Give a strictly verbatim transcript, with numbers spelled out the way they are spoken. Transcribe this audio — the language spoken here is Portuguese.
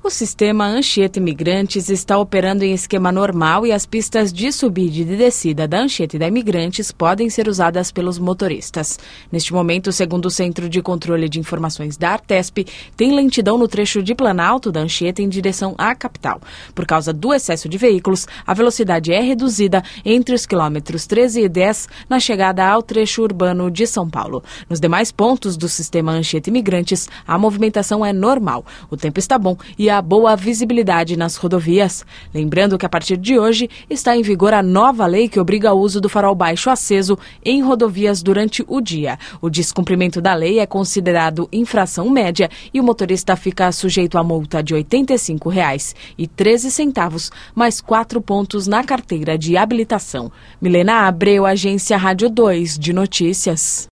O sistema Anchieta Imigrantes está operando em esquema normal e as pistas de subida e de descida da Anchieta e da Imigrantes podem ser usadas pelos motoristas. Neste momento, segundo o Centro de Controle de Informações da Artesp, tem lentidão no trecho de Planalto da Anchieta em direção à capital. Por causa do excesso de veículos, a velocidade é reduzida entre os quilômetros treze e dez na chegada ao trecho urbano de São Paulo. Nos demais pontos do sistema Anchieta Imigrantes, a movimentação é normal. O tempo está bom e a boa visibilidade nas rodovias. Lembrando que a partir de hoje está em vigor a nova lei que obriga o uso do farol baixo aceso em rodovias durante o dia. O descumprimento da lei é considerado infração média e o motorista fica sujeito a multa de oitenta e cinco reais e treze centavos, mais quatro pontos na carteira de habilitação. Milena Abreu, Agência Rádio dois de Notícias.